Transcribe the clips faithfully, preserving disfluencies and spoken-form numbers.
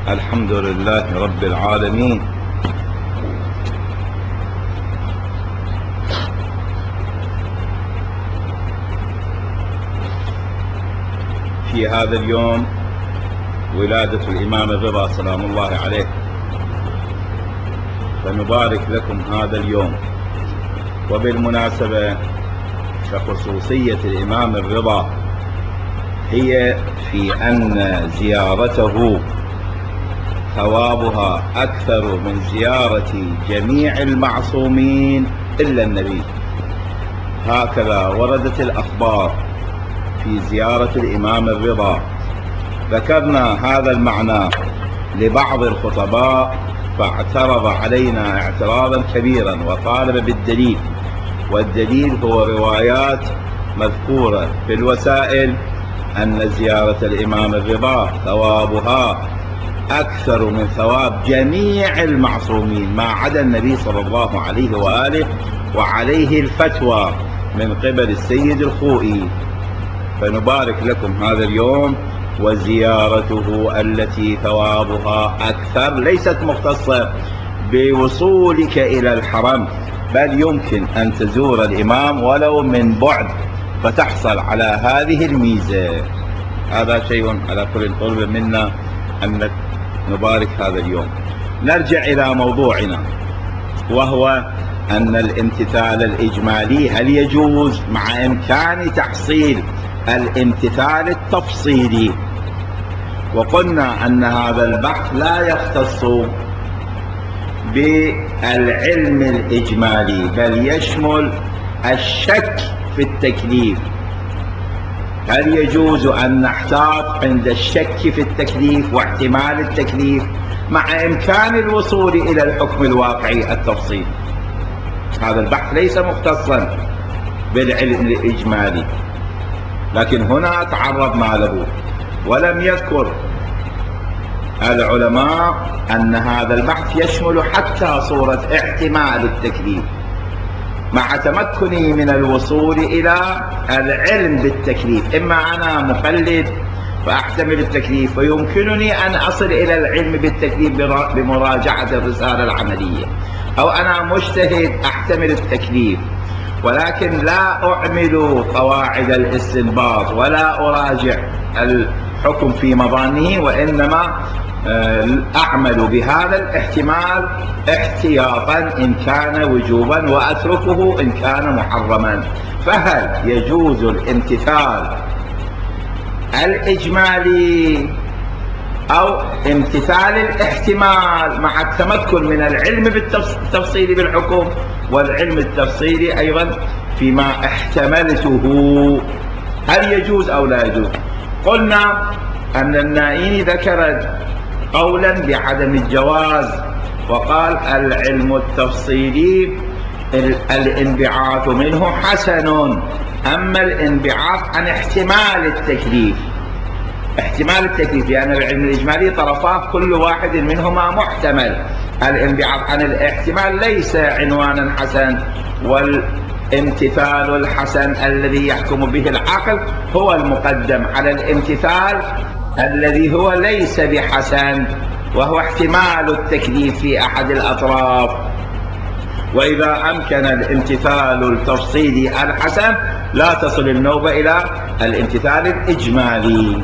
الحمد لله رب العالمين، في هذا اليوم ولادة الإمام الرضا سلام الله عليه، فنبارك لكم هذا اليوم. وبالمناسبة فخصوصية الإمام الرضا هي في أن زيارته ثوابها أكثر من زيارة جميع المعصومين إلا النبي. هكذا وردت الأخبار في زيارة الإمام الرضا. ذكرنا هذا المعنى لبعض الخطباء فاعترض علينا اعتراضا كبيرا وطالب بالدليل، والدليل هو روايات مذكورة في الوسائل أن زيارة الإمام الرضا ثوابها أكثر من ثواب جميع المعصومين ما عدا النبي صلى الله عليه وآله، وعليه الفتوى من قبل السيد الخوئي. فنبارك لكم هذا اليوم، وزيارته التي ثوابها أكثر ليست مختصة بوصولك إلى الحرم، بل يمكن أن تزور الإمام ولو من بعد فتحصل على هذه الميزة. هذا شيء على كل طلب منا أن نبارك هذا اليوم. نرجع إلى موضوعنا، وهو أن الامتثال الإجمالي هل يجوز مع إمكان تحصيل الامتثال التفصيلي. وقلنا أن هذا البحث لا يختص بالعلم الإجمالي بل يشمل الشك في التكليف. هل يجوز أن نحتاط عند الشك في التكليف واحتمال التكليف مع إمكان الوصول إلى الحكم الواقعي التفصيلي؟ هذا البحث ليس مختصا بالعلم الإجمالي، لكن هنا تعرضنا له. ولم يذكر العلماء أن هذا البحث يشمل حتى صورة احتمال التكليف مع تمكني من الوصول إلى العلم بالتكليف. إما أنا مقلد فأحتمل التكليف، ويمكنني أن أصل إلى العلم بالتكليف بمراجعة الرسالة العملية، أو أنا مجتهد أحتمل التكليف ولكن لا أعمل قواعد الاستنباط ولا أراجع الحكم في مظانه، وإنما أعمل بهذا الاحتمال احتياطا إن كان وجوبا وأتركه إن كان محرما. فهل يجوز الامتثال الإجمالي أو امتثال الاحتمال مع التمكن من العلم بالتفصيل بالحكم والعلم التفصيلي أيضا فيما احتملته؟ هل يجوز أو لا يجوز؟ قلنا أن النائين ذكر قولا بعدم الجواز، وقال العلم التفصيلي الانبعاث منه حسن، أما الانبعاث عن احتمال التكليف احتمال التكليف لأن العلم الإجمالي طرفاه كل واحد منهما محتمل. الانبعاث عن الاحتمال ليس عنوانا حسن، والامتثال الحسن الذي يحكم به العقل هو المقدم على الامتثال الذي هو ليس بحسن، وهو احتمال التكليف في أحد الأطراف. وإذا أمكن الامتثال التفصيلي الحسن لا تصل النوبة إلى الامتثال الإجمالي.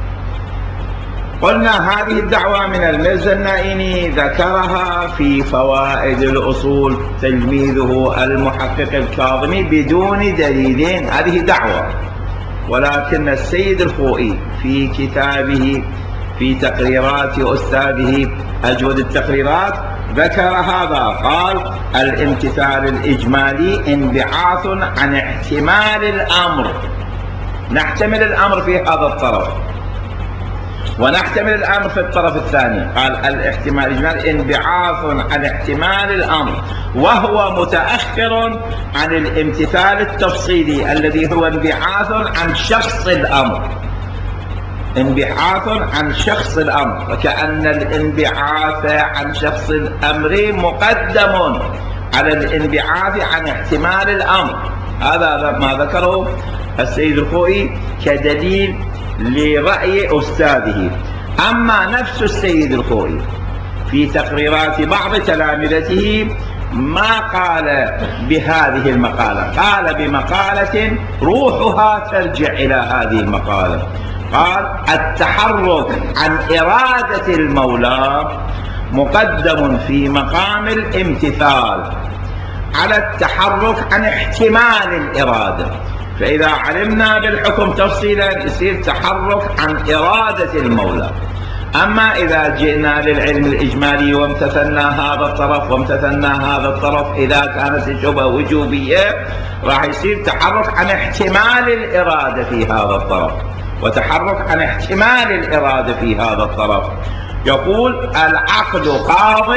قلنا هذه الدعوة من الميرزا النائيني ذكرها في فوائد الأصول تلميذه المحقق الكاظمي بدون دليل. هذه دعوة، ولكن السيد الخوئي في كتابه في تقريرات أستاذه أجود التقريرات ذكر هذا، قال الامتثال الإجمالي انبعاث عن احتمال الأمر. نحتمل الأمر في هذا الطرف ونحتمل الأمر في الطرف الثاني. قال الاحتمال الإجمالي انبعاث عن احتمال الأمر، وهو متأخر عن الامتثال التفصيلي الذي هو انبعاث عن شخص الأمر. انبعاث عن شخص الأمر، وكأن الانبعاث عن شخص الأمر مقدم على الانبعاث عن احتمال الأمر. هذا ما ذكره السيد الخوئي كدليل لرأي أستاذه. أما نفس السيد الخوئي في تقريرات بعض تلامذته ما قال بهذه المقالة، قال بمقالة روحها ترجع إلى هذه المقالة. قال: التحرك عن إرادة المولى مقدم في مقام الامتثال على التحرك عن احتمال الإرادة. فإذا علمنا بالحكم تفصيلا يصير تحرك عن إرادة المولى. أما إذا جئنا للعلم الإجمالي وامتثلنا هذا الطرف وامتثلنا هذا الطرف، إذا كانت الشبهة وجوبية راح يصير تحرك عن احتمال الإرادة في هذا الطرف وتحرك عن احتمال الإرادة في هذا الطرف. يقول: العقل قاض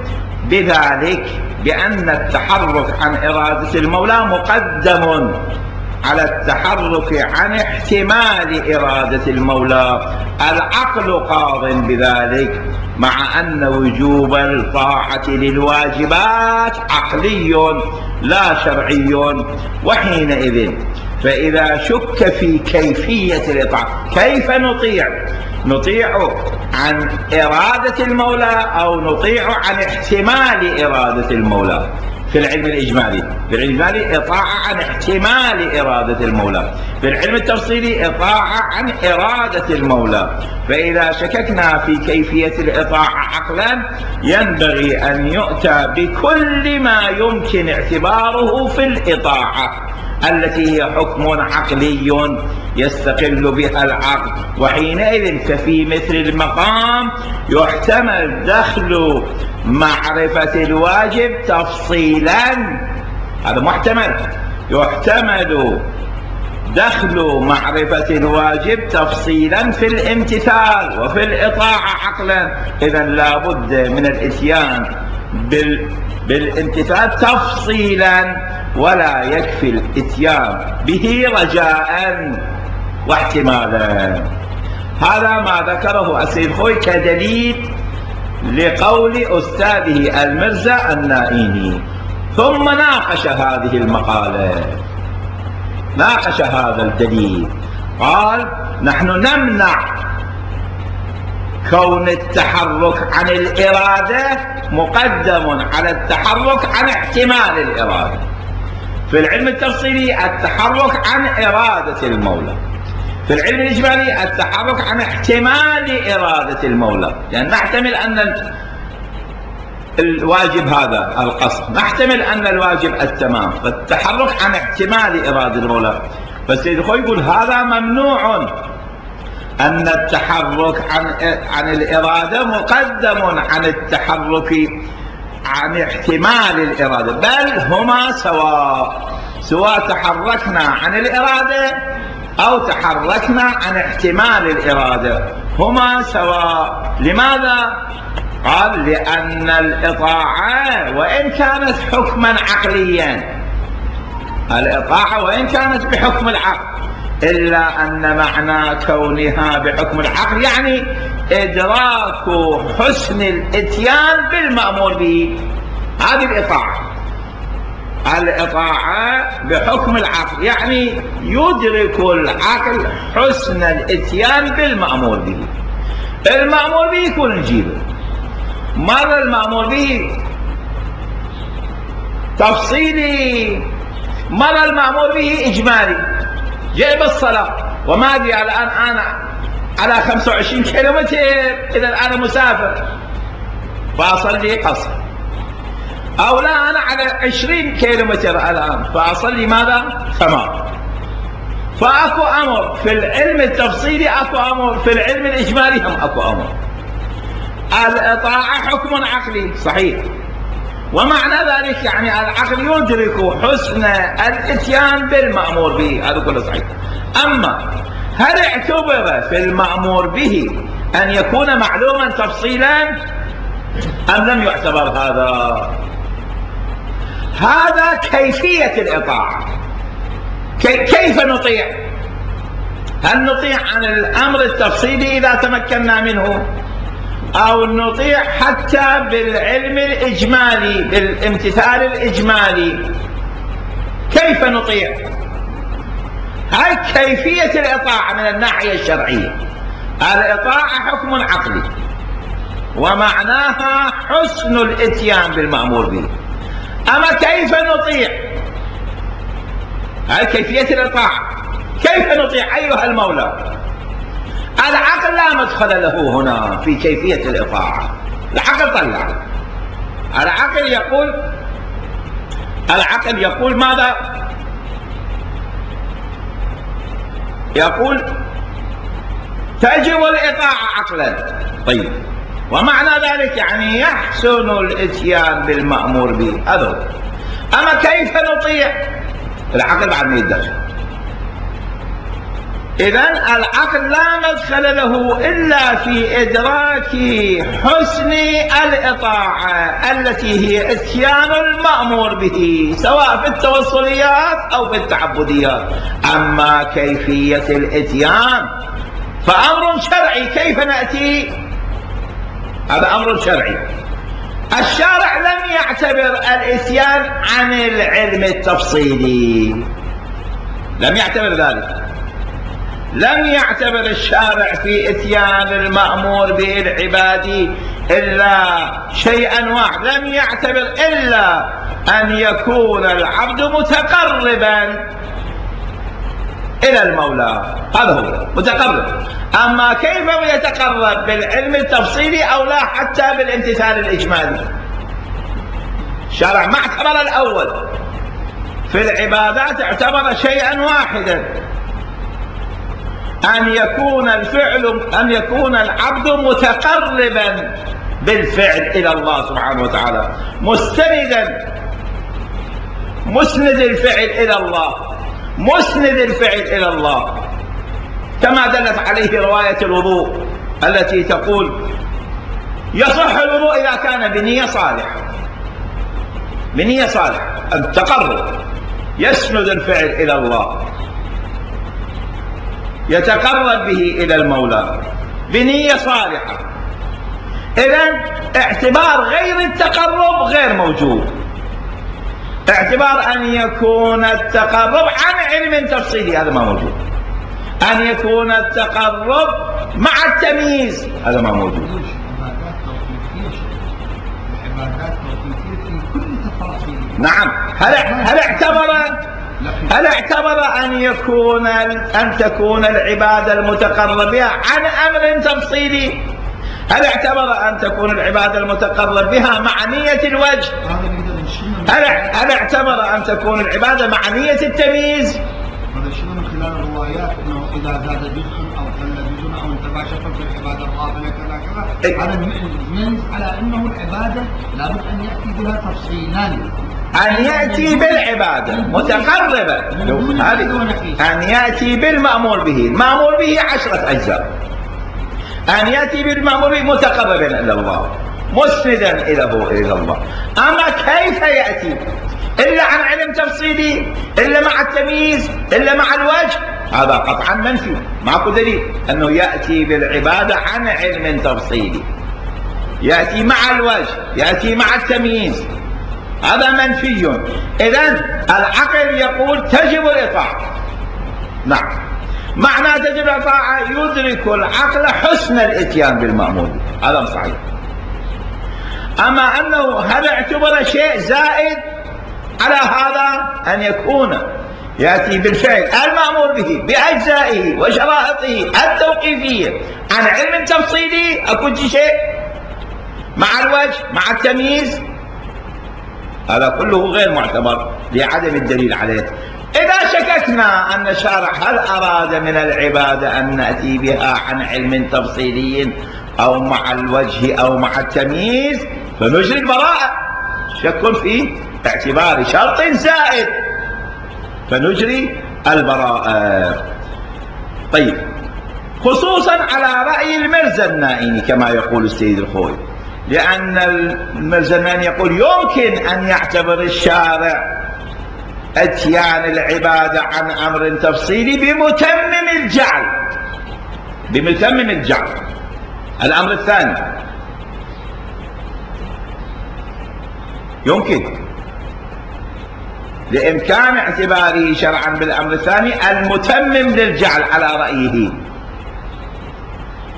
بذلك بأن التحرك عن إرادة المولى مقدم على التحرك عن احتمال إرادة المولى. العقل قاض بذلك مع أن وجوب الطاعة للواجبات عقلي لا شرعي. وحينئذ فإذا شك في كيفية الإطاعة، كيف نطيع؟ نطيع عن إرادة المولى أو نطيع عن احتمال إرادة المولى؟ في العلم الإجمالي في العلم الإجمالي إطاعة عن احتمال إرادة المولى، في العلم التفصيلي إطاعة عن إرادة المولى. فإذا شككنا في كيفية الإطاعة عقلا ينبغي أن يؤتى بكل ما يمكن اعتباره في الإطاعة التي هي حكم عقلي يستقل بها العقل. وحينئذ ففي مثل المقام يحتمل دخل معرفة الواجب تفصيلا، هذا محتمل، يحتمل دخل معرفة الواجب تفصيلا في الامتثال وفي الإطاعة عقلا. إذن لا بد من الإتيان بال... بالامتثال تفصيلا، ولا يكفي الإتيان به رجاء واحتمالا. هذا ما ذكره السيد الخوئي كدليل لقول أستاذه المرزا النائيني. ثم ناقش هذه المقالة، ناقش هذا الدليل، قال: نحن نمنع كون التحرك عن الإرادة مقدم على التحرك عن احتمال الإرادة. في العلم التفصيلي التحرك عن إرادة المولى، في العلم الإجمالي التحرك عن احتمال إرادة المولى. يعني نحتمل أن الواجب هذا القصد، نحتمل أن الواجب التمام، فالتحرك عن احتمال إرادة المولى. فالسيد الخوئي يقول هذا ممنوع، أن التحرك عن عن الإرادة مقدم عن التحرك عن احتمال الإرادة، بل هما سواء، سواء تحركنا عن الإرادة أو تحركنا عن احتمال الإرادة، هما سواء. لماذا؟ قال: لأن الإطاعة وإن كانت حكما عقليا، الإطاعة وإن كانت بحكم العقل، إلا أن معنى كونها بحكم العقل يعني إدراك حسن الإتيان بالمأمور به. هذه الإطاعة، الإطاعة بحكم العقل يعني يدرك العقل حسن الإتيان بالمأمور به. المأمور به يكون نجيبه، مرة المأمور به تفصيلي، مرة المأمور به إجمالي. جاي بالصلاة وما أدري الآن أنا على خمسة وعشرين كيلومتر، إذا أنا مسافر فأصلي قصر، أو لا أنا على عشرين كيلومتر الآن فأصلي ماذا؟ تمام. فأكو أمر في العلم التفصيلي، أكو أمر في العلم الإجمالي، هم أكو أمر. الإطاعة حكم عقلي صحيح، ومعنى ذلك يعني العقل يدرك حسن الاتيان بالمأمور به، هذا كله صحيح. أما هل اعتبر في المأمور به أن يكون معلوما تفصيلا أم لم يعتبر هذا؟ هذا كيفية الإطاعة. كي كيف نطيع؟ هل نطيع عن الأمر التفصيلي إذا تمكنا منه، أو نطيع حتى بالعلم الإجمالي بالامتثال الإجمالي؟ كيف نطيع؟ هاي كيفية الإطاعة من الناحية الشرعية. الإطاعة حكم عقلي ومعناها حسن الإتيان بالمأمور به. أما كيف نطيع؟ هذه كيفية الإطاعة، كيف نطيع أيها المولى؟ العقل لا مدخل له هنا في كيفية الإطاعة. العقل طلع، العقل يقول العقل يقول ماذا؟ يقول تجب الإطاعة عقلا. طيب، ومعنى ذلك يعني يحسن الإتيان بالمأمور به، هذا هو. أما كيف نطيع؟ العقل بعد ما يدخل. إذن العقل لا مدخل له إلا في إدراك حسن الإطاعة التي هي إتيان المأمور به، سواء في التوصليات أو في التعبديات. أما كيفية الإتيان فأمر شرعي، كيف نأتي؟ هذا أمر شرعي. الشارع لم يعتبر الإتيان عن العلم التفصيلي، لم يعتبر ذلك. لم يعتبر الشارع في إتيان المأمور به العبادي إلا شيئا واحد، لم يعتبر إلا أن يكون العبد متقربا إلى المولى، هذا هو متقرب. أما كيف يتقرب بالعلم التفصيلي أو لا حتى بالامتثال الإجمالي؟ الشارع ما اعتبر الأول، في العبادات اعتبر شيئا واحدا، أن يكون الفعل أن يكون العبد متقربا بالفعل إلى الله سبحانه وتعالى، مستندا مسند الفعل إلى الله، مسند الفعل إلى الله، كما دلت عليه رواية الوضوء التي تقول يصح الوضوء إذا كان بنية صالحة، بنية صالحة التقرب، يسند الفعل إلى الله، يتقرب به إلى المولى بنية صالحة. إذن اعتبار غير التقرب غير موجود، اعتبار أن يكون التقرب عن علم تفصيلي هذا ما موجود، أن يكون التقرب مع التمييز هذا ما موجود. نعم، هل هل اعتبر هل اعتبر أن يكون أن تكون العبادة المتقرب بها عن أمر تفصيلي؟ هل اعتبر أن تكون العبادة المتقرب بها مع نية الوجه؟ هل هل اعتبر أن تكون العبادة مع نية التمييز؟ هذا الشيء من خلال الروايات انه اذا زاد جزء او قل جزء او انتبه شكل في العباده القابله كذا كذا، هذا يميز على انه العباده لابد ان ياتي بها تفصيلا، أن يأتي بالعبادة متقربة، أن يأتي بالمأمور به، المأمور به عشرة أجزاء، أن يأتي بالمأمور به متقربا إلى الله، مسندا إليه إلى الله. أما كيف يأتي إلا عن علم تفصيلي، إلا مع التمييز، إلا مع الوجه، هذا قطعا منفي، ماكو دليل أنه يأتي بالعبادة عن علم تفصيلي، يأتي مع الوجه، يأتي مع التمييز، هذا منفي. إذن العقل يقول تجب الإطاعة. نعم، معنى تجب الإطاعة يدرك العقل حسن الإتيان بالمأمور، هذا صحيح. أما أنه هل اعتبر شيء زائد على هذا أن يكون يأتي بالفعل المأمور به بأجزائه وشرائطه التوقيفية عن علم تفصيلي، أكون شيء مع الوجه مع التمييز، هذا كله غير معتبر لعدم الدليل عليه. إذا شككنا أن الشارع هل أراد من العبادة أن نأتي بها عن علم تفصيلي أو مع الوجه أو مع التمييز فنجري البراءة، شك في اعتبار شرط زائد فنجري البراءة. طيب، خصوصا على رأي المرزنائي كما يقول السيد الخوي، لأن المرزنائي يقول يمكن أن يعتبر الشارع اتيان العبادة عن أمر تفصيلي بمتمم الجعل، بمتمم الجعل. الأمر الثاني يمكن لإمكان اعتباره شرعا بالأمر الثاني المتمم للجعل على رأيه،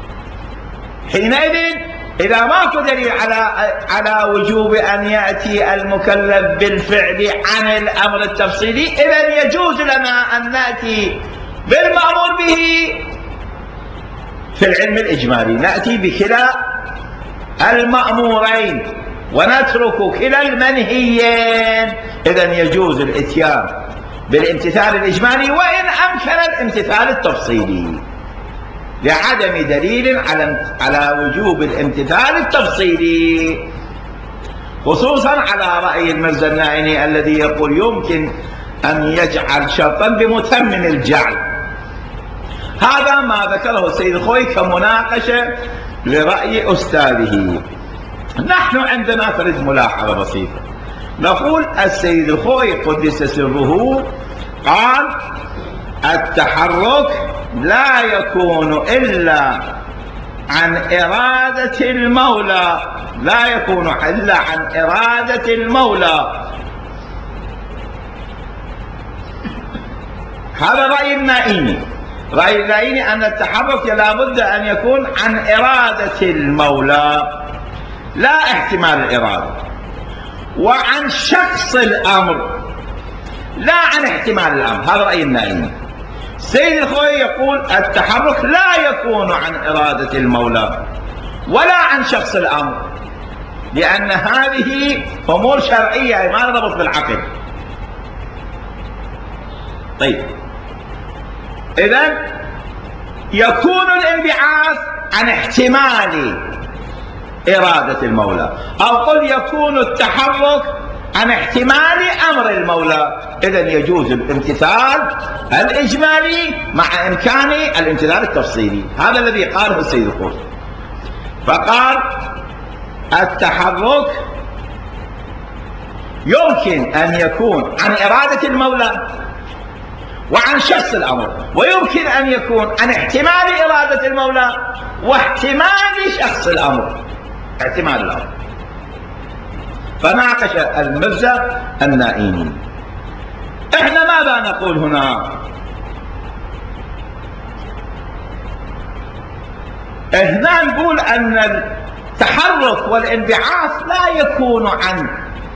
حينئذ إذا ماكو دليل على على وجوب أن يأتي المكلف بالفعل عن الأمر التفصيلي، إذن يجوز لنا أن نأتي بالمأمور به في العلم الإجمالي، نأتي بكلا المأمورين ونترك كلا المنهيين. إذن يجوز الإتيان بالامتثال الإجمالي وإن أمكن الامتثال التفصيلي، لعدم دليل على على وجوب الامتثال التفصيلي، خصوصا على رأي المرزا النائني الذي يقول يمكن أن يجعل شرطا بمتمم الجعل. هذا ما ذكره السيد الخوئي كمناقشة لرأي أستاذه. نحن عندنا فرد ملاحظة بسيطة، نقول السيد الخوئي قدس سره قال التحرك لا يكون إلا عن إرادة المولى، لا يكون إلا عن إرادة المولى. هذا رأي النائني. رأي النائني أن التحرك لا بد أن يكون عن إرادة المولى لا احتمال الإرادة، وعن شخص الأمر لا عن احتمال الأمر. هذا رأي النائني. سيد الخوئي يقول التحرك لا يكون عن إرادة المولى ولا عن شخص الأمر، لأن هذه أمور شرعية ما نربط بالعقل. طيب، إذن يكون الانبعاث عن احتمال إرادة المولى، أو قل يكون التحرك عن احتمال أمر المولى. إذن يجوز الامتثال الإجمالي مع إمكان الامتثال التفصيلي. هذا الذي قاله السيد الخوئي. فقال التحرك يمكن أن يكون عن إرادة المولى وعن شخص الأمر، ويمكن أن يكون عن احتمال إرادة المولى واحتمال شخص الأمر، احتمال الأمر. فناقش المرزا النائني. احنا ماذا نقول هنا؟ هنا نقول أن التحرك والانبعاث لا يكون عن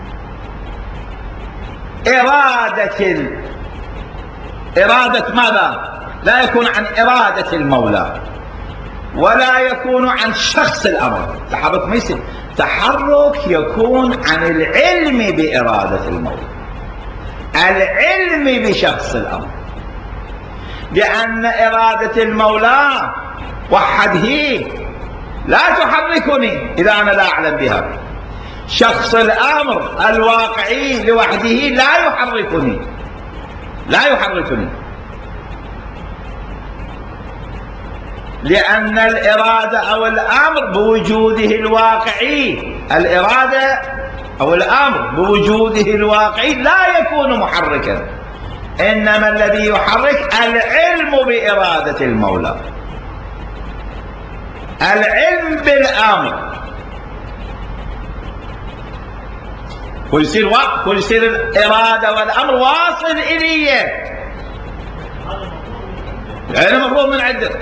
إرادة ال... إرادة ماذا؟ لا يكون عن إرادة المولى ولا يكون عن شخص الأمر. التحرك ما يصير، تحرك يكون عن العلم بإرادة المولى، العلم بشخص الأمر، لأن إرادة المولى وحده لا تحركني إذا أنا لا أعلم بها. شخص الأمر الواقعي لوحده لا يحركني، لا يحركني، لأن الإرادة أو الأمر بوجوده الواقعي، الإرادة أو الأمر بوجوده الواقعي لا يكون محركا، إنما الذي يحرك العلم بإرادة المولى، العلم بالأمر. ويصير وقت ويصير الإرادة والأمر واصل إليه، يعني المفروض من عدة.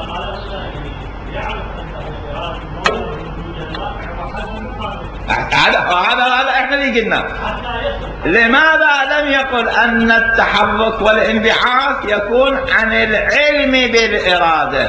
هذا هذا هذا احنا اللي قلنا. لماذا لم يقل أن التحرك والانبعاث يكون عن العلم بالإرادة؟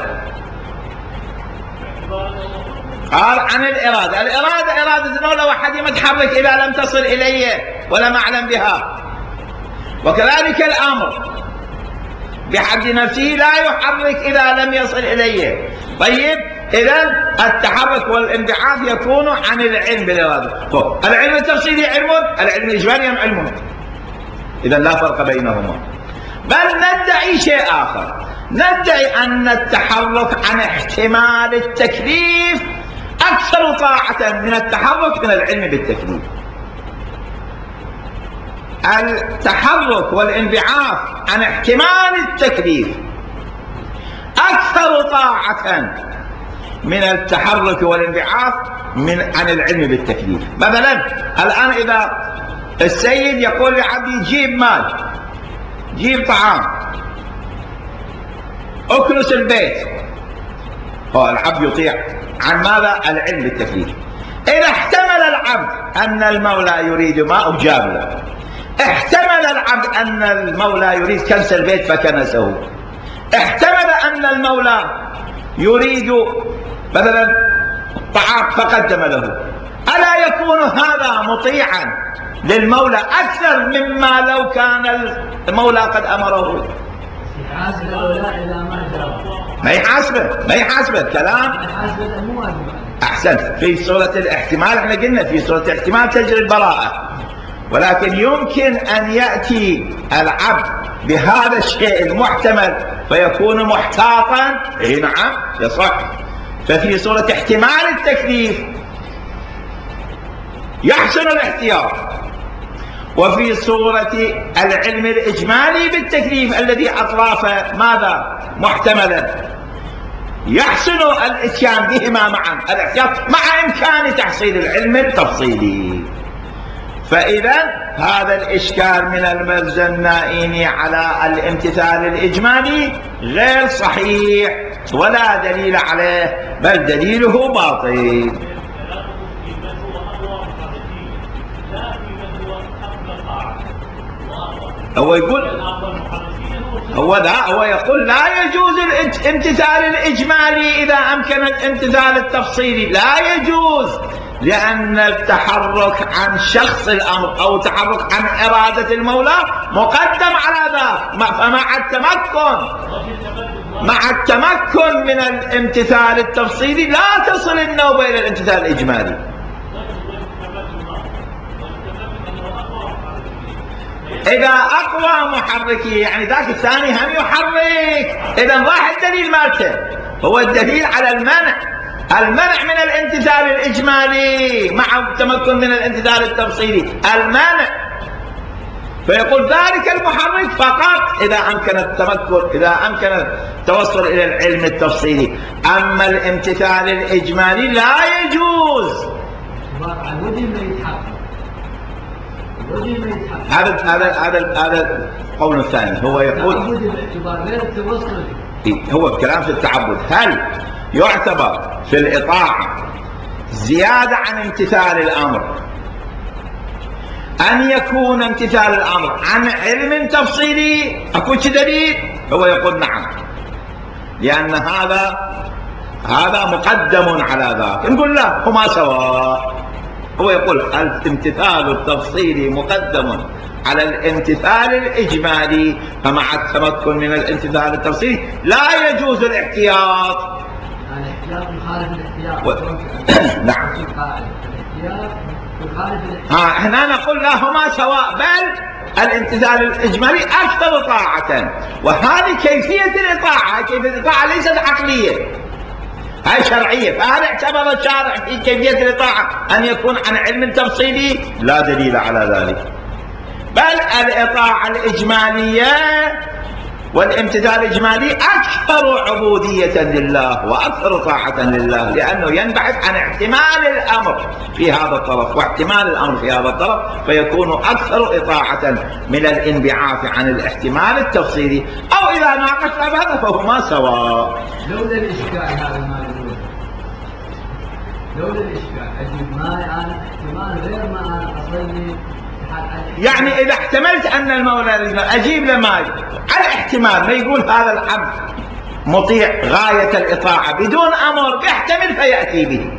قال عن الإرادة. الإرادة إرادة المولى وحده متحرك إذا لم تصل إليه ولم أعلم بها، وكذلك الأمر بحد نفسه لا يحرك إذا لم يصل إليه. طيب، إذن التحرك والانبعاث يكون عن العلم بالإرادة. العلم التفصيلي علم، العلم الإجمالي علم، إذن لا فرق بينهما. بل ندعي شيء آخر، ندعي أن التحرك عن احتمال التكليف أكثر طاعة من التحرك من العلم بالتكليف. التحرك والانبعاث عن احتمال التكليف أكثر طاعة من التحرك والانبعاث من عن العلم بالتكليف. مثلا الآن إذا السيد يقول لعبدي جيب مال، جيب طعام، اكنس البيت، هو العبد يطيع عن ماذا؟ العلم بالتكليف. إذا احتمل العبد أن المولى يريد ما أجاب له، احتمل العبد أن المولى يريد كنس البيت فكنسه، احتمل أن المولى يريد مثلا طعام فقدم له، ألا يكون هذا مطيعا للمولى أكثر مما لو كان المولى قد أمره؟ ما يحاسبه ما يحاسبه كلام أحسنت. في سورة الاحتمال احنا قلنا في سورة الاحتمال تجري البراءة، ولكن يمكن أن يأتي العبد بهذا الشيء المحتمل فيكون محتاطا. اي نعم يصح. ففي سورة احتمال التكليف يحسن الاحتياط، وفي سورة العلم الإجمالي بالتكليف الذي أطرافه ماذا؟ محتملا، يحسن الاتيان بهما معا، الاحتياط مع إمكان تحصيل العلم التفصيلي. فإذا هذا الإشكال من المرجع النائين على الامتثال الإجمالي غير صحيح ولا دليل عليه، بل دليله باطل. هو يقول هو لا هو يقول لا يجوز الامتثال الإجمالي إذا أمكن الامتثال التفصيلي، لا يجوز، لأن التحرك عن شخص الأمر أو التحرك عن إرادة المولى مقدم على ذا. فمع التمكن مع التمكن من الامتثال التفصيلي لا تصل النوبة إلى الامتثال الإجمالي. إذا أقوى محركه يعني ذاك الثاني هم يحرك، إذا راح الدليل مالته هو الدليل على المنع المنع من الامتثال الإجمالي مع التمكن من الامتثال التفصيلي، المنع. فيقول ذلك المحرك فقط إذا أمكن التمكن إذا أمكن التوصل إلى العلم التفصيلي، أما الامتثال الإجمالي لا يجوز. هذا هذا هذا هذا القول الثاني. هو يقول هو الكلام في التعبد، هل يعتبر في الإطاعة زيادة عن امتثال الأمر أن يكون امتثال الأمر عن علم تفصيلي؟ أكو دليل؟ هو يقول نعم، لأن هذا هذا مقدم على ذاك. نقول لا هما سواء. هو يقول الامتثال التفصيلي مقدم على الامتثال الإجمالي، فمع التمكن من الامتثال التفصيلي لا يجوز الاحتياط. الاحتياط يخالف الاحتياط و... نعم. الاحتياط يخالف الاحتياط. ها هنا نقول لا هما سواء، بل الامتثال الإجمالي أكثر طاعة، وهذه كيفية الإطاعة. كيفية الإطاعة ليست عقلية، هاي شرعية. فهل اعتبر الشارع في كيفية الإطاعة أن يكون عن علم تفصيلي؟ لا دليل على ذلك، بل الإطاعة الإجمالية والامتثال الإجمالي أكثر عبودية لله وأكثر طاعة لله، لأنه ينبعث عن احتمال الأمر في هذا الطرف واحتمال الأمر في هذا الطرف، فيكون أكثر إطاعة من الانبعاث عن الاحتمال التفصيلي. أو إذا ناقشنا بهذا فهما سواء. لولا الإشكال هذا ما يقول، لولا الإشكال أجيب ما أنا احتمال غير ما أنا أصلي. يعني إذا احتملت أن المولى أجيب لما على احتمال ما يقول هذا العبد مطيع غاية الإطاعة بدون أمر، يحتمل فيأتي به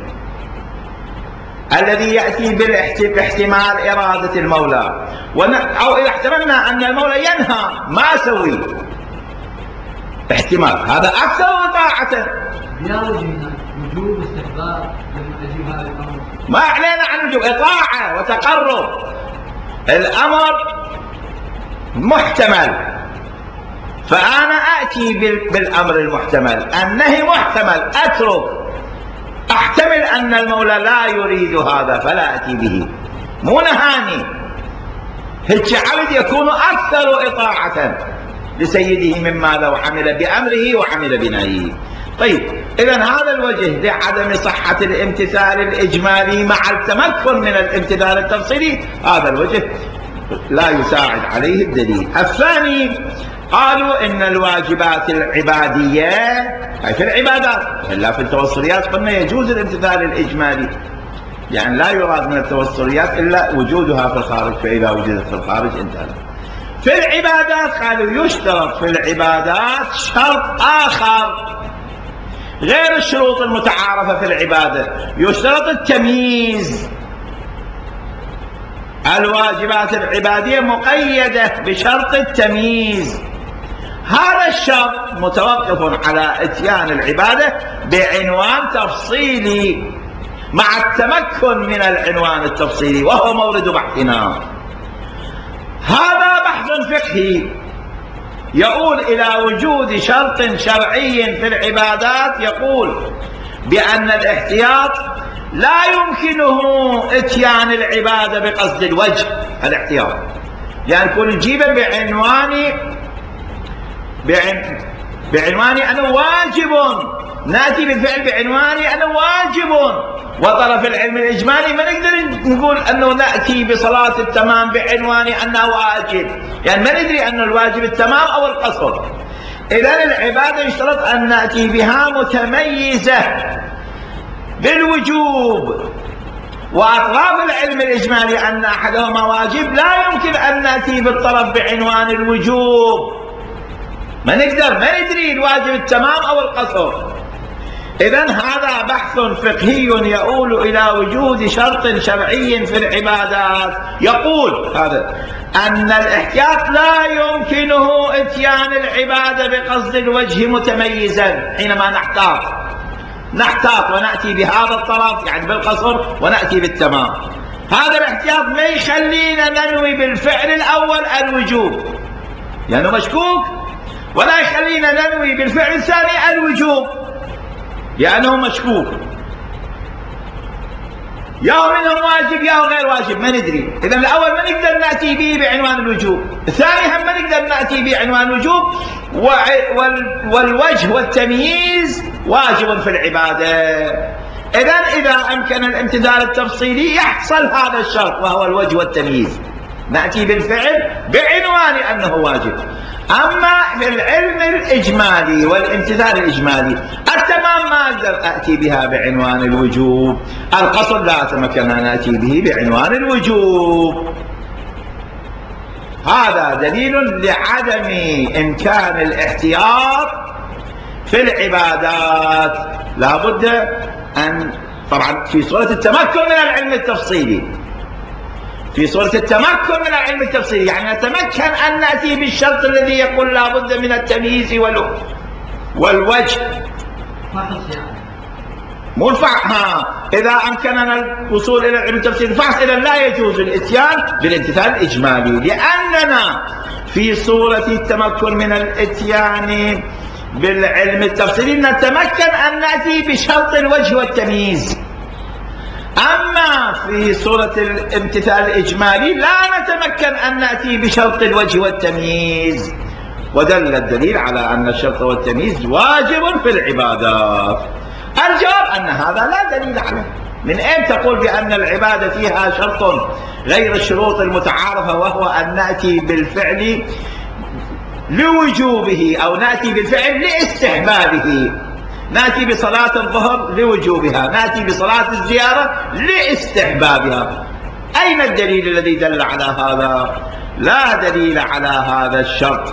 الذي يأتي باحتمال إرادة المولى. أو إذا احتملنا أن المولى ينهى ما سوي احتمال، هذا أكثر طاعة. يا وجهنا وجوب استحضار لما أجيب هذا الأمر، ما علينا عن وجوب إطاعة وتقرب. الأمر محتمل فأنا أأتي بالأمر المحتمل، النهي محتمل أترك، أحتمل أن المولى لا يريد هذا فلا أتي به، مو نهاني. هيك عبد يكون أكثر إطاعة لسيده مما لو عمل بأمره وعمل بنهيه. طيب إذن هذا الوجه لعدم صحة الامتثال الإجمالي مع التمكن من الامتثال التفصيلي، هذا الوجه لا يساعد عليه الدليل. الثاني قالوا إن الواجبات العبادية أي في العبادات، إلا في التوصليات قلنا يجوز الامتثال الإجمالي، يعني لا يراد من التوصليات إلا وجودها في الخارج، فإذا وجدت في الخارج انتهى. في العبادات قالوا يشترط في العبادات شرط آخر غير الشروط المتعارفة في العبادة، يشترط التمييز. الواجبات العبادية مقيدة بشرط التمييز، هذا الشرط متوقف على اتيان العبادة بعنوان تفصيلي مع التمكن من العنوان التفصيلي، وهو مورد بحثنا. هذا بحث فقهي يؤول إلى وجود شرط شرعي في العبادات يقول بأن الاحتياط لا يمكنه اتيان العبادة بقصد الوجه. الاحتياط يعني يكون نجيبه بعنوان بعن... بعنوان أنه واجب، نأتي بالفعل بعنوان أنه واجب، وطرف العلم الإجمالي ما نقدر نقول أنه نأتي بصلاة التمام بعنوان أنه واجب، يعني ما ندري أن الواجب التمام أو القصر. إذن العبادة يشترط أن نأتي بها متميزة بالوجوب، وأطراف العلم الإجمالي أن أحدهما واجب، لا يمكن أن نأتي بالطرف بعنوان الوجوب، ما نقدر، ما ندري الواجب التمام أو القصر. إذن هذا بحث فقهي يؤول إلى وجود شرط شرعي في العبادات يقول هذا أن الاحتياط لا يمكنه اتيان العبادة بقصد الوجه متميزا. حينما نحتاط نحتاط ونأتي بهذا الطرف يعني بالقصر ونأتي بالتمام، هذا الاحتياط ما يخلينا ننوي بالفعل الأول الوجوب لأنه مشكوك، ولا يخلينا ننوي بالفعل الثاني الوجوب لأنه مشكوك، يا منهم واجب يا غير واجب ما ندري. إذا الأول ما نقدر نأتي به بعنوان الوجوب، الثاني هم ما نقدر نأتي به بعنوان الوجوب، والوجه والتمييز واجب في العبادة. إذا إذا أمكن الامتثال التفصيلي يحصل هذا الشرط وهو الوجه والتمييز، نأتي بالفعل بعنوان أنه واجب. أما في العلم الإجمالي والامتثال الإجمالي التمام ما أقدر أتي بها بعنوان الوجوب، القصر لا أتمكن أن أتي به بعنوان الوجوب. هذا دليل لعدم إمكان الاحتياط في العبادات. لا بد أن طبعا في صورة التمكن من العلم التفصيلي، في صورة التمكن من العلم التفصيلي يعني نتمكن أن نأتي بالشرط الذي يقول لا بد من التمييز والوجه. مو الفحص، ها إذا أمكننا الوصول إلى العلم التفصيلي الفحص إذا لا يجوز الإتيان بالامتثال الإجمالي، لأننا في صورة التمكن من الإتيان بالعلم التفصيلي نتمكن أن نأتي بشرط الوجه والتمييز. أما في صورة الامتثال الإجمالي لا نتمكن أن نأتي بشرط الوجه والتمييز، ودل الدليل على أن الشرط والتمييز واجب في العبادات. الجواب أن هذا لا دليل عليه. من أين تقول بأن العبادة فيها شرط غير الشروط المتعارفة وهو أن نأتي بالفعل لوجوبه أو نأتي بالفعل لاستحبابه؟ نأتي بصلاة الظهر لوجوبها، نأتي بصلاة الزيارة لاستحبابها. أين الدليل الذي دل على هذا؟ لا دليل على هذا الشرط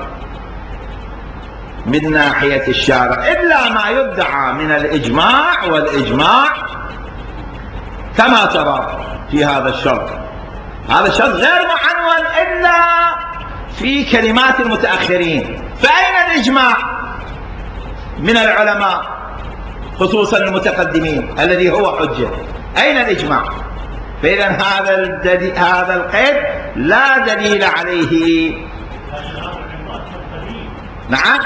من ناحية الشارع إلا ما يدعى من الإجماع، والإجماع كما ترى في هذا الشرط. هذا الشرط غير معنون إلا في كلمات المتأخرين. فأين الإجماع من العلماء خصوصا المتقدمين الذي هو حجة؟ أين الإجماع؟ فإذا هذا الدليل هذا القيد لا دليل عليه. نعم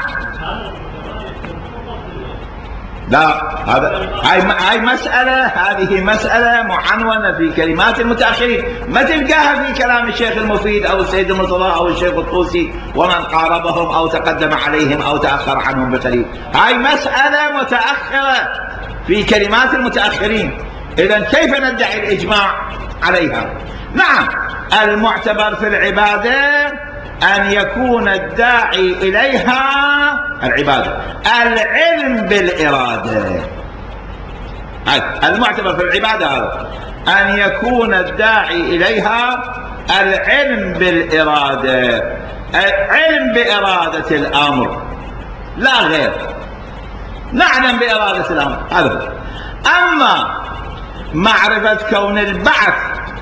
لا، هذا هاي هاي مسألة هذه مسألة معنونة في كلمات المتأخرين، ما تلقاها في كلام الشيخ المفيد أو السيد المرتضى أو الشيخ الطوسي ومن قاربهم أو تقدم عليهم أو تأخر عنهم بقليل. هاي مسألة متأخرة في كلمات المتأخرين، إذن كيف ندعي الإجماع عليها؟ نعم المعتبر في العبادة أن يكون الداعي إليها العبادة، العلم بالإرادة. المعتبر في العبادة هذا أن يكون الداعي إليها العلم بالإرادة، العلم بإرادة الأمر لا غير، نعلم بإرادة الأمر هذا. أما معرفة كون البعث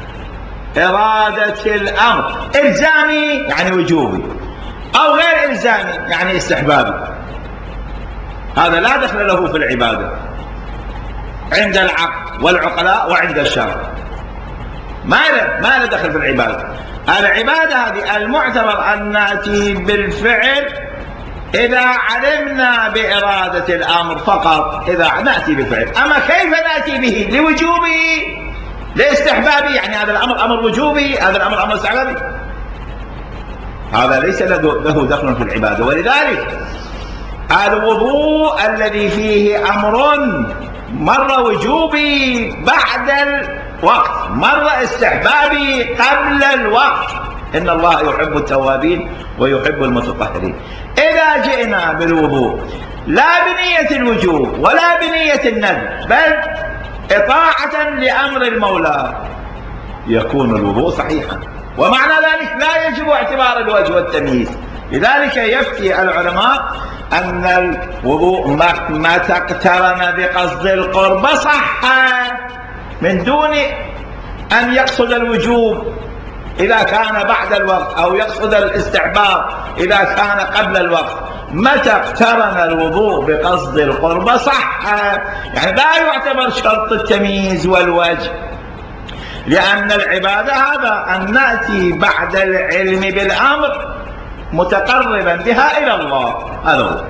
إرادة الأمر إلزامي يعني وجوبي، أو غير إلزامي يعني استحبابي، هذا لا دخل له في العبادة عند العقل والعقلاء وعند الشرع، ما له ما له دخل في العبادة. العبادة هذه المعتبر أن نأتي بالفعل إذا علمنا بإرادة الأمر فقط، إذا نأتي بالفعل. أما كيف نأتي به؟ لوجوبه، لاستحبابه، يعني هذا الأمر أمر وجوبي، هذا الأمر أمر استحبابي، هذا ليس له دخل في العبادة. ولذلك الوضوء الذي فيه أمر مرة وجوبي بعد الوقت، مرة استحبابي قبل الوقت، إن الله يحب التوابين ويحب المتطهرين. إذا جئنا بالوضوء لا بنية الوجوب ولا بنية الندب، بل إطاعة لأمر المولى، يكون الوضوء صحيحا، ومعنى ذلك لا يجب اعتبار الوجه والتمييز. لذلك يفتي العلماء أن الوضوء متى اقترن بقصد القرب صح من دون أن يقصد الوجوب إذا كان بعد الوقت، أو يقصد الاستحباب إذا كان قبل الوقت. متى اقترن الوضوء بقصد القرب صح، يعني لا يعتبر شرط التمييز والوجه، لأن العبادة هذا أن نأتي بعد العلم بالأمر متقربا بها إلى الله، هذا هو.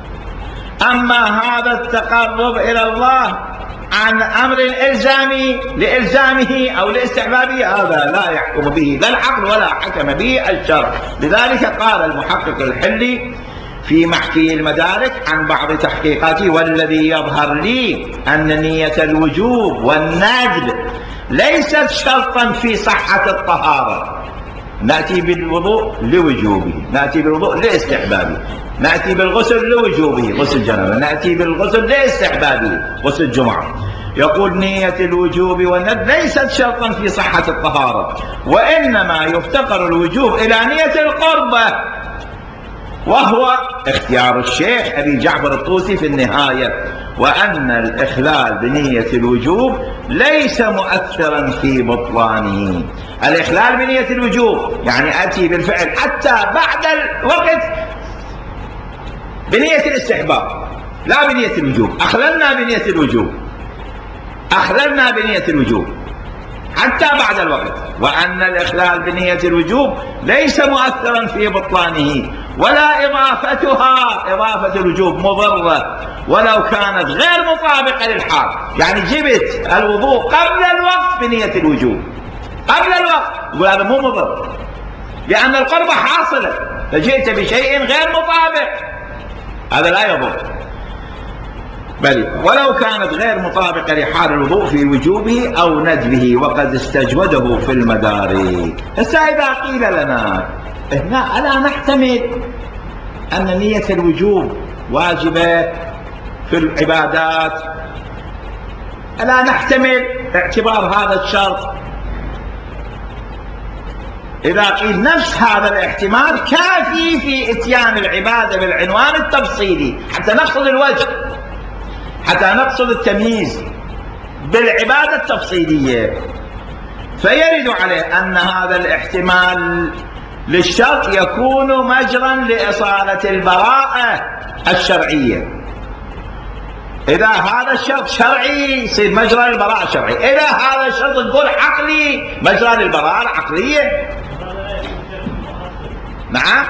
أما هذا التقرب إلى الله عن أمر إلزامي لإلزامه أو لاستحبابه، هذا لا يحكم به لا العقل ولا حكم به الشرع. لذلك قال المحقق الحلي في محكي المدارك عن بعض تحقيقاته: والذي يظهر لي أن نية الوجوب والندب ليست شرطا في صحة الطهارة. نأتي بالوضوء لوجوبه، نأتي بالوضوء لاستحبابه، نأتي بالغسل لوجوبه غسل جنابه، نأتي بالغسل لاستحبابه غسل جمعة. يقول: نية الوجوب والندب ليست شرطا في صحة الطهارة، وإنما يفتقر الوجوب إلى نية القربة، وهو اختيار الشيخ أبي جعفر الطوسي في النهاية، وأن الإخلال بنية الوجوب ليس مؤثرا في بطلانه. الإخلال بنية الوجوب يعني أتي بالفعل حتى بعد الوقت بنية الاستحباب لا بنية الوجوب. أخللنا بنية الوجوب، أخللنا بنية الوجوب حتى بعد الوقت، وأن الإخلال بنية الوجوب ليس مؤثرا في بطلانه، ولا إضافتها إضافة الوجوب مضرة ولو كانت غير مطابقة للحال. يعني جبت الوضوء قبل الوقت بنية الوجوب قبل الوقت، يقول هذا مو مضر لأن القربة حاصلة، فجئت بشيء غير مطابق، هذا لا يضر، بل ولو كانت غير مطابقة لحال الوضوء في وجوبه أو ندبه، وقد استجوده في المدارك. هسه إذا قيل لنا هنا ألا نحتمل أن نية الوجوب واجبة في العبادات، ألا نحتمل اعتبار هذا الشرط؟ إذا قيل نفس هذا الاحتمال كافي في إتيان العبادة بالعنوان التفصيلي حتى نقصد الوجه، حتى نقصد التمييز بالعبادة التفصيلية، فيرد عليه أن هذا الاحتمال للشرط يكون مجرا لإصالة البراءة الشرعية. إذا هذا الشرط شرعي يصير مجرى للبراءة الشرعية، إذا هذا الشرط تقول عقلي مجرى للبراءة العقلية. نعم،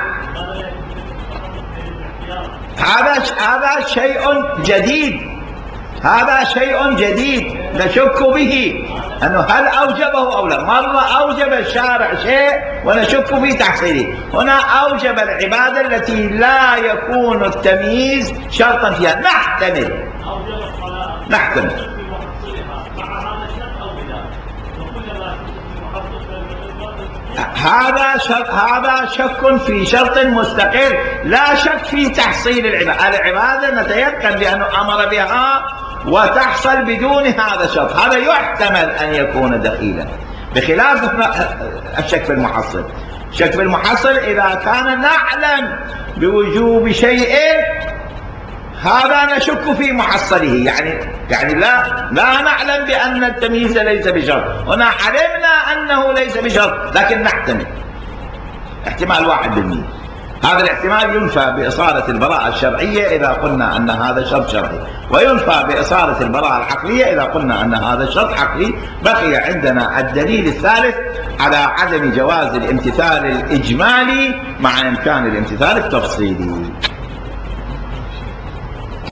هذا هذا شيء جديد، هذا شيء جديد نشك به أنه هل أوجبه أو لا. مرة أوجب الشارع شيء ونشك في تحصيله، هنا أوجب العبادة التي لا يكون التمييز شرطا فيها. نحتمل نحتمل هذا شك هذا شك في شرط مستقل، لا شك في تحصيل العبادة. العبادة نتيقن بأنه أمر بها وتحصل بدون هذا الشرط، هذا يحتمل أن يكون دخيلا، بخلاف الشك في المحصل. الشك في المحصل إذا كان نعلم بوجوب شيء هذا نشك في محصله، يعني يعني لا لا نعلم بأن التمييز ليس بشرط، هنا علمنا أنه ليس بشرط لكن نحتمل احتمال واحد بالمئة. هذا الاحتمال ينفى بإصالة البراءة الشرعية إذا قلنا أن هذا شرط شرعي، وينفى بإصالة البراءة العقلية إذا قلنا أن هذا شرط عقلي. بقي عندنا الدليل الثالث على عدم جواز الامتثال الإجمالي مع إمكان الامتثال التفصيلي.